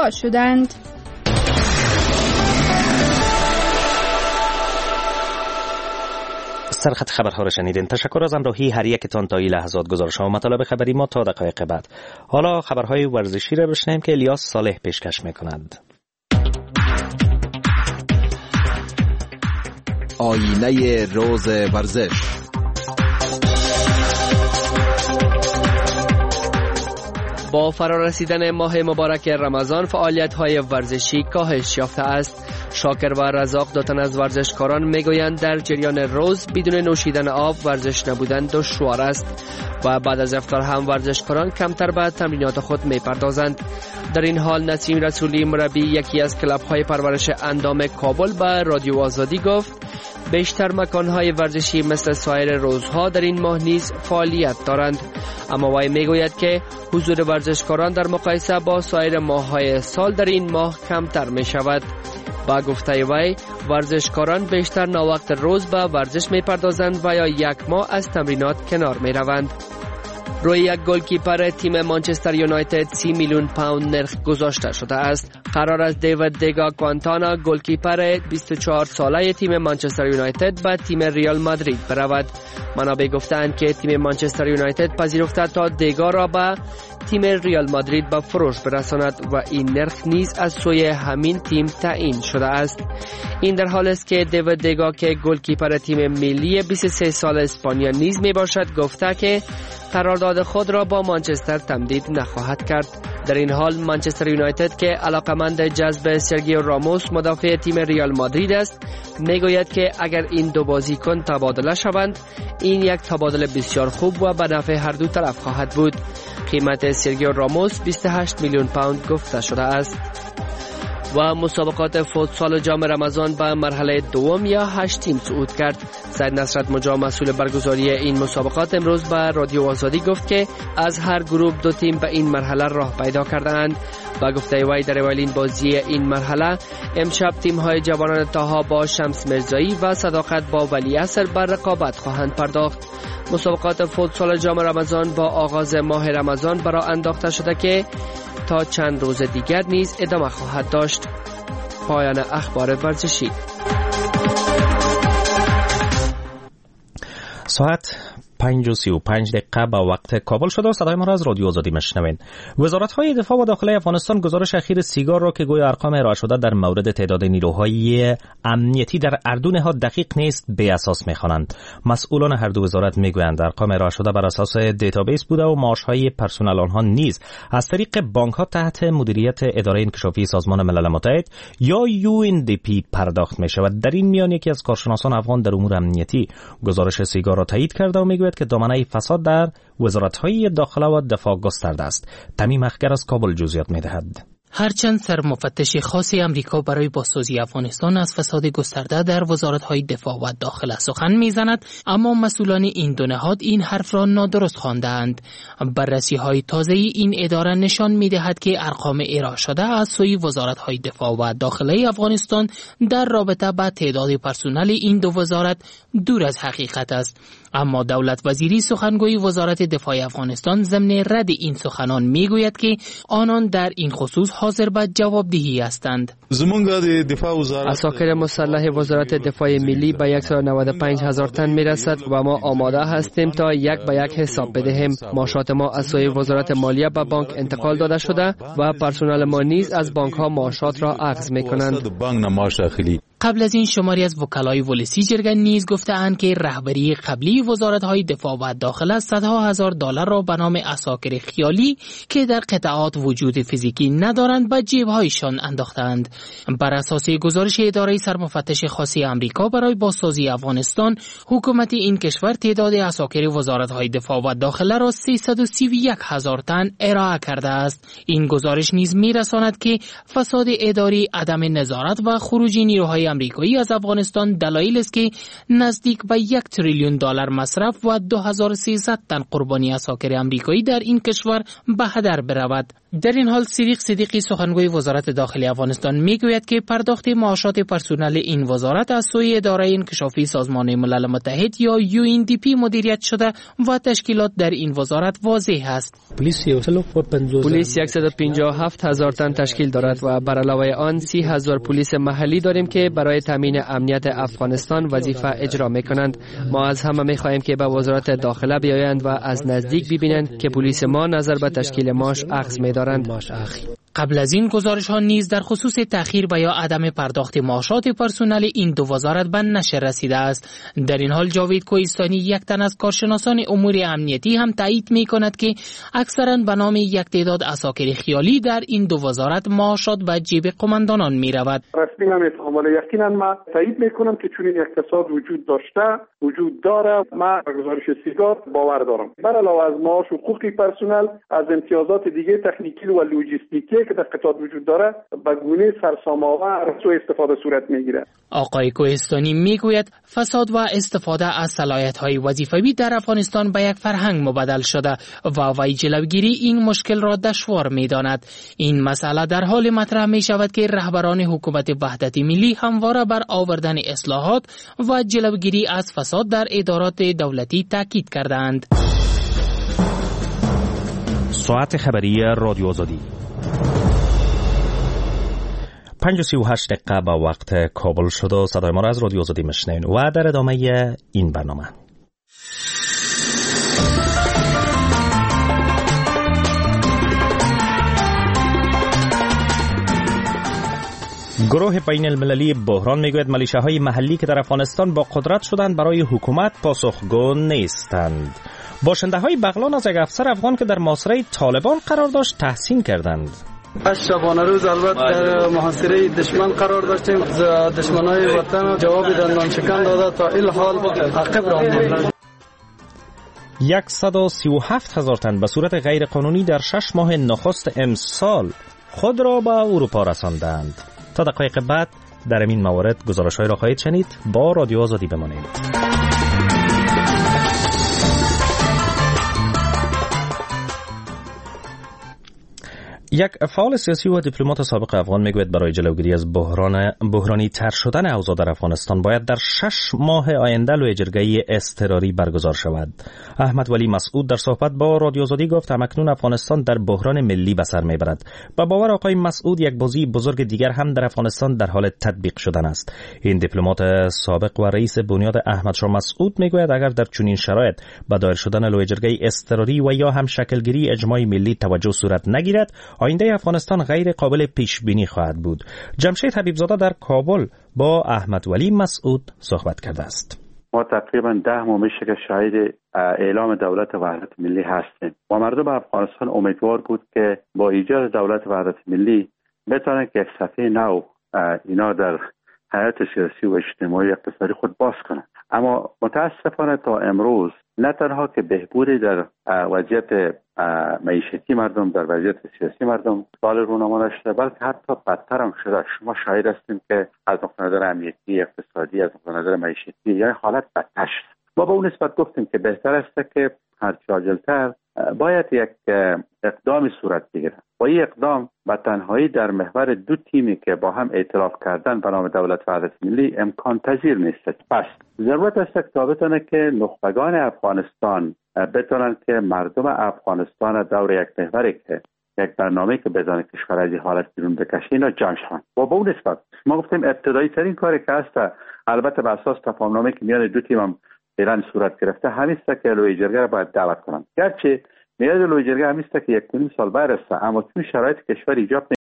دفاع شدند. سرخط خبرها را شنیدین. تشکر از همراهی هر یکتان تا این لحظات. گزارش‌ها و مطالب خبری ما تا دقایق بعد. حالا خبرهای ورزشی را بشنویم که الیاس صالح پیشکش می‌کند. آینه روز ورزش. با فرارسیدن ماه مبارک رمضان فعالیت‌های ورزشی کاهش یافته است. شاکر و رزاق دو تن از ورزشکاران میگویند در جریان روز بدون نوشیدن آب ورزش نبودن دشوار است و بعد از افطار هم ورزشکاران کمتر به تمرینات خود میپردازند. در این حال نسیم رسولی مربی یکی از کلب‌های پرورش اندام کابل به رادیو آزادی گفت بیشتر مکان‌های ورزشی مثل سایر روزها در این ماه نیز فعالیت دارند، اما وی میگوید که حضور ورزشکاران در مقایسه با سایر ماه‌های سال در این ماه کمتر می شود. با گفته وی ورزشکاران بیشتر ناوقت روز به ورزش می پردازند و یا یک ماه از تمرینات کنار می روند. روی یک گلکیپر تیم مانچستر یونایتد 30 میلیون پوند نرخ گذاشته شده است. قرار است دیوید دگا کوانتانا گلکیپر 24 ساله تیم مانچستر یونایتد به تیم ریال مادرید برود. منابع گفتند که تیم مانچستر یونایتد پذیرفته تا دگا را به تیم ریال مادرید به فروش برساند و این نرخ نیز از سوی همین تیم تعیین شده است. این در حالی است که دیوید دگا که گلکیپر تیم ملی 23 سال اسپانیا نیز می باشد گفته که قرارداد خود را با مانچستر تمدید نخواهد کرد. در این حال مانچستر یونایتد که علاقمند جذب سرگیو راموس مدافع تیم ریال مادرید است میگوید که اگر این دو بازیکن تبادله شوند این یک تبادله بسیار خوب و به نفع هر دو طرف خواهد بود. قیمت سرگیو راموس 28 میلیون پوند گفته شده است. و مسابقات فوتسال جام رمضان به مرحله دوم یا 8 تیم صعود کرد. سید نصرت مجا مسئول برگزاری این مسابقات امروز به رادیو آزادی گفت که از هر گروه 2 تیم به این مرحله راه پیدا کردند. با گفته وی در اولین بازی این مرحله امشب تیم‌های جوانان طاها با شمس مرزایی و صداقت با ولیعصر بر رقابت خواهند پرداخت. مسابقات فوتسال جام رمضان با آغاز ماه رمضان برای انداخته شده که تا چند روز دیگر نیز ادامه خواهد داشت. پایان اخبار ورزشی. ساعت 5:35 به وقت کابل شده و صدای ما را از رادیو آزادی میشنوین. وزارت‌های دفاع و داخلی افغانستان گزارش اخیر سیگار را که گویا ارقام ارائه شده در مورد تعداد نیروهای امنیتی در اردو نهاد دقیق نیست به اساس می‌خوانند. مسئولان هر دو وزارت میگویند ارقام ارائه شده بر اساس دیتابیس بوده و معاش‌های پرسنل آنها نیز از طریق بانک‌ها تحت مدیریت اداره انکشافی سازمان ملل متحد یا UNDP پرداخت می‌شود. در این میان یکی از کارشناسان افغان در امور امنیتی گزارش سیگار را تایید کرده و میگوید که دامنه فساد در وزارت‌های داخله و دفاع گسترده است. تمیم اخگر از کابل جزئیات می‌دهد. هرچند سرمفتش خاص امریکا برای بازسازی افغانستان از فساد گسترده در وزارت‌های دفاع و داخله سخن می‌زند، اما مسئولان این دو نهاد این حرف را نادرست خواندند. بررسی‌های تازه این اداره نشان می‌دهد که ارقام ارائه شده از سوی وزارت‌های دفاع و داخله افغانستان در رابطه با تعداد پرسنل این دو وزارت دور از حقیقت است. اما دولت وزیری سخنگوی وزارت دفاع افغانستان ضمن رد این سخنان میگوید که آنان در این خصوص حاضر به جوابدهی هستند. اساکر مسلح وزارت دفاع ملی به 195,000 تن میرسد و ما آماده هستیم تا یک به یک حساب بدهیم. معاشات ما از سوی وزارت مالیه به بانک انتقال داده شده و پرسنل ما نیز از بانک ها معاشات را اخذ میکنند. قبل از این شماری از وکلای ولسی جرگه نیز گفته‌اند که رهبری قبلی وزارت‌های دفاع و داخله صدها هزار دلار را به نام اساکر خیالی که در قطعات وجود فیزیکی ندارند به جیب‌هایشان انداختند. بر اساس گزارش اداره سرمفتش خاصی آمریکا برای بازسازی افغانستان، حکومت این کشور تعداد اساکر وزارت‌های دفاع و داخله را 331,000 تن ارائه کرده است. این گزارش نیز می‌رساند که فساد اداری، عدم نظارت و خروج نیروهای امریکایی از افغانستان دلایل است که نزدیک به 1 تریلیون دلار مصرف و 2300 تن قربانی اساکر امریکایی در این کشور به هدر برود. در این حال صدیق صدیقی سخنگوی وزارت داخلی افغانستان میگوید که پرداخت معاشات پرسنل این وزارت از سوی اداره انکشافی سازمان ملل متحد یا UNDP مدیریت شده و تشکیلات در این وزارت واضح است. پلیس 157,000 تن تشکیل دارد و بر علاوه آن 30,000 پلیس محلی داریم که برای تامین امنیت افغانستان وظیفه اجرا میکنند. ما از همه میخواهیم که به وزارت داخله بیایند و از نزدیک ببینند که پلیس ما نظر به تشکیل معاش اخذ می‌دارند. قبل از این گزارش ها نیز در خصوص تأخیر و یا عدم پرداخت معاشات پرسنل این دو وزارت به نشر رسیده است. در این حال جاوید کوهستانی، یک تن از کارشناسان امور امنیتی، هم تایید می کند که اکثرا به نام یک تعداد عساکر خیالی در این دو وزارت معاشات به جیب قماندانان می رود. رسمی نمی‌فهمم ولی یقینا ما تایید میکنم که چون این اقتصاد وجود داره. ما گزارش سیگار باور دارم. بر علاوه از معاش و حقوق پرسنل، از امتیازات دیگه تکنیکی و لوجستیکی که در قطاع وجود داره به گونه سرسام‌آور سوء استفاده صورت میگیره. آقای کوهستانی میگوید فساد و استفاده از صلاحیت‌های وظیفوی در افغانستان به یک فرهنگ مبدل شده و وی جلوگیری این مشکل را دشوار می‌داند. این مسئله در حال مطرح می‌شود که رهبران حکومت وحدت ملی همواره بر آوردن اصلاحات و جلوگیری از فساد در ادارات دولتی تاکید کردند. ساعت خبری رادیو آزادی 5:38 به وقت کابل شد و صدای ما را از رادیو آزادی میشنوید و در ادامه این برنامه گروه بین المللی بحران میگوید ملیشه‌های محلی که در افغانستان با قدرت شدند برای حکومت پاسخگو نیستند. باشنده‌های بغلان از یک افسر افغان که در محاصره طالبان قرار داشت تحسین کردند. از شبانه روز البته در محاصره دشمن قرار داشتیم. دشمنای وطن جواب دندان شکن داده تا این حال عقب راندند. 137,000 تن به صورت غیر قانونی در 6 ماه نخست امسال خود را به اروپا رساندند. تا دقایق بعد در این موارد گزارش‌های را خواهید شنید. با رادیو آزادی بمانید. یک فعال سیاسی و دیپلمات سابق افغان میگوید برای جلوگیری از بحرانی تر شدن اوضاع در افغانستان باید در 6 ماه آینده لویجرگه‌ای اضطراری برگزار شود. احمد ولی مسعود در صحبت با رادیو آزادی گفت همکنون افغانستان در بحران ملی به سر میبرد. با باور آقای مسعود یک بازی بزرگ دیگر هم در افغانستان در حال تطبیق شدن است. این دیپلمات سابق و رئیس بنیاد احمدشاه مسعود میگوید اگر در چنین شرایط به دایر شدن لویجرگه‌ای اضطراری و یا هم شکلگیری اجماع ملی توجه صورت نگیرد، آینده افغانستان غیر قابل پیش بینی خواهد بود. جمشید حبیبزاده در کابل با احمد ولی مسعود صحبت کرده است. ما تقریبا 10 ماه میشه که شاهد اعلام دولت وحدت ملی هستیم و مردم افغانستان امیدوار بود که با ایجاد دولت وحدت ملی بتونن که یک صفحه نو اینا در حیات سیاسی و اجتماعی اقتصادی خود باز کنند. اما متاسفانه تا امروز نه تنها که بهبودی در وضعیت معیشتی مردم، در وضعیت سیاسی مردم سال رونما نشده، بلکه حتی بدتر هم شده. شما شاهد هستیم که از نقطه نظر امنیتی، اقتصادی، از نقطه نظر معیشتی یعنی حالت بدتر شد. ما به اون نسبت گفتیم که بهتر است که هر چه عاجل‌تر باید یک اقدامی صورت بگیره و این اقدام به تنهایی در محور دو تیمی که با هم ائتلاف کردن به نام دولت وحدت ملی امکان پذیر نیست. پس ضرورت است تا بتونه که نخبگان افغانستان بتونن که مردم افغانستان دور یک محوری که یک برنامه که بزنه کشور از این حالت بیرون بکشه اینا جمع شوند. و با اون نسبت ما گفتیم ابتدایی ترین کاری که هست، البته بر اساس تفاهمنامه که میان دو تیم هم فعلا صورت گرفته، همین است که لویجرگه را باید دعوت کنند. گرچه میاد لویجرگه همین است که 1.5 سال برسه، اما چون شرایط کشور ایجاب